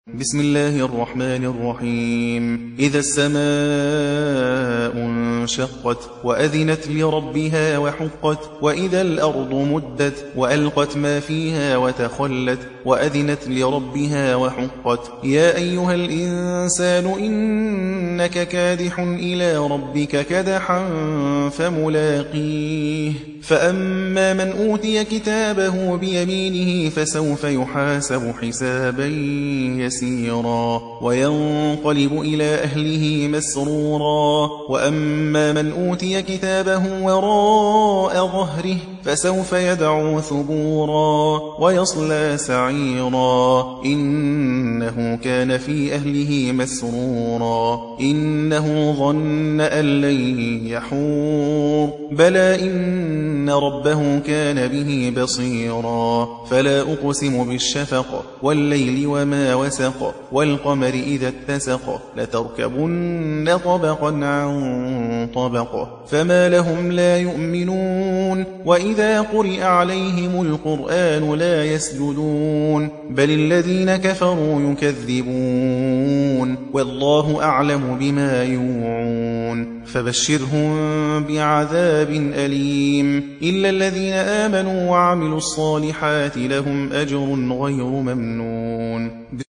بسم الله الرحمن الرحيم إذا السماء انشقت وأذنت لربها وحقت وإذا الأرض مدت وألقت ما فيها وتخلت وأذنت لربها وحقت يا أيها الإنسان إنك كادح إلى ربك كدحا فملاقيه فأما من أوتي كتابه بيمينه فسوف يحاسب حسابا يسيرا وينقلب إلى أهله مسرورا وأما من أوتي كتابه وراء ظهره فسوف يدعو ثبورا ويصلى سعيرا إنه كان في أهله مسرورا إنه ظن أن لن يحور بلى إن ربه كان به بصيرا فلا أقسم بالشفق والليل وما وسق والقمر إذا اتسق لتركبن طبقا عن طبق فما لهم لا يؤمنون وإذا قرئ عليهم القرآن لا يسجدون بل الذين كفروا يكذبون والله أعلم بما يوعون فبشرهم بعذاب أليم إلا الذين آمنوا وعملوا الصالحات لهم أجر غير ممنون.